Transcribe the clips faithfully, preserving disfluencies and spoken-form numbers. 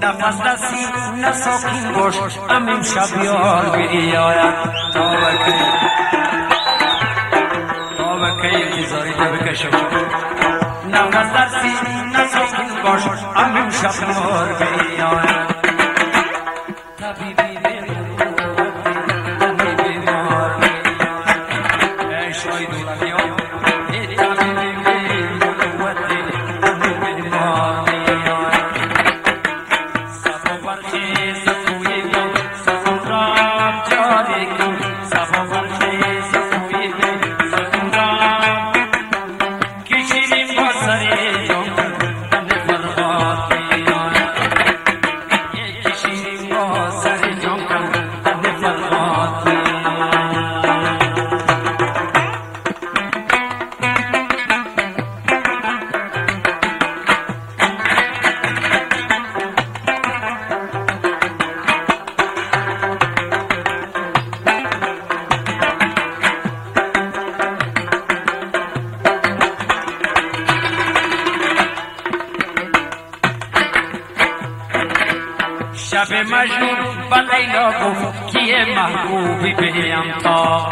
نفس رسی نساکین باش امیم شب یار بیاید تا بکی تا بکی بذارید بکشم نفس رسی نساکین باش امیم شب یار بیاید طبیبی شب مجنون با لیلا گفت کیه محبوبی بیم تا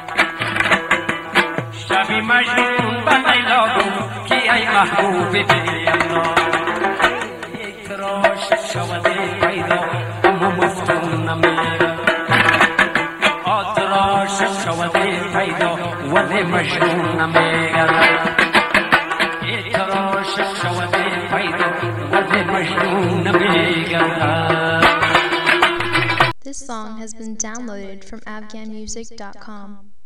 شب مجنون با لیلا گفت کیه محبوبی بیم تا یک راش شود پیدا اما مفتون نمیره آتراش شود پیدا ولی مجنون نمیره یک راش شود پیدا ولی مجنون نمیره. This song has been downloaded from afghan music dot com.